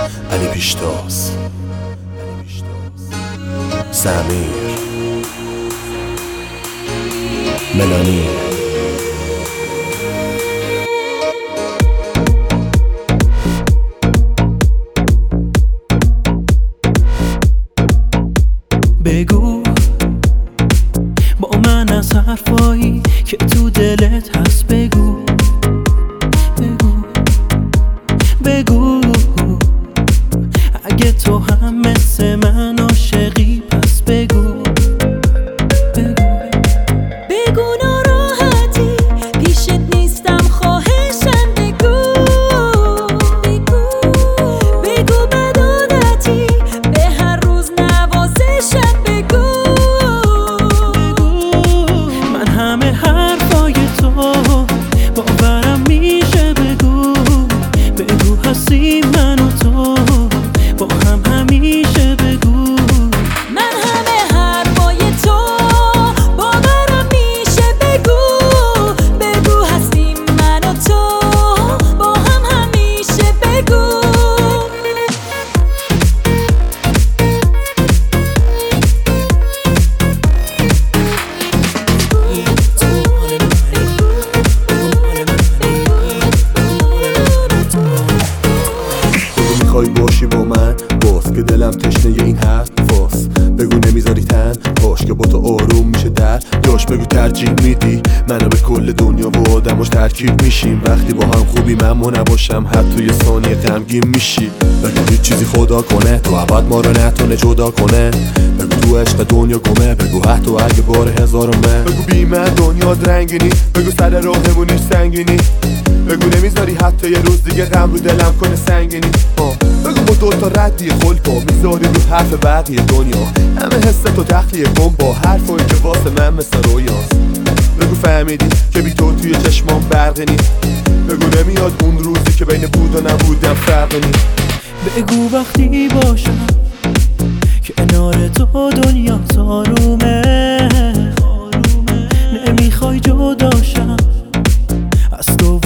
علی پیشتاز، سمیر، ملانی. بگو با من از حرفایی که تو دلت هست، بگو بگو بگو اگه تو هم مثل من عاشقی پس بگو بگو ناراحتی پیشت نیستم، خواهشم بگو بگو بد عادتی به هر روز نوازشم بگو من همه حرفای تو باورم میشه، بگو هستی من و تو با هم همیشه، بگو من همه حرفای تو باورم میشه، بگو هستیم من و تو با هم همیشه، بگو میخوای باشی با من باز که دلم تشنه این حرف فاس، بگو نمیذاری تن باش که با تو آروم میشه در داش، بگو ترجیح میدی منو به کل دنیا و آدماش ترکیب میشیم، وقتی با هم خوبی من نباشم حتی یه ثانیه غمگین میشی، بگو هیچ چیزی خدا کنه تو ابد ما رو نتونه جدا کنه، بگو تو عشق دنیا گمه، بگو حتی اگه بار هزارمه، بگو بی من دنیا رنگینی، بگو سر راهمونش سنگینی، بگو نمیذاری حتی یه روز دیگه غم رو دلم کنه سنگینی، بگو با دوتا ردی خلقا میذاری رو حرف بقیه دنیا، همه حس و تخلیه کن با حرفایی که واسه من مثل رویاست، بگو فهمیدی که بی تو توی چشمام برقی نیست، بگو نمیاد اون روزی که بین بود و نبودم فرقی نیست، بگو وقتی باشم کنار تو دنیا آرومه، نمیخوای جداشم از تو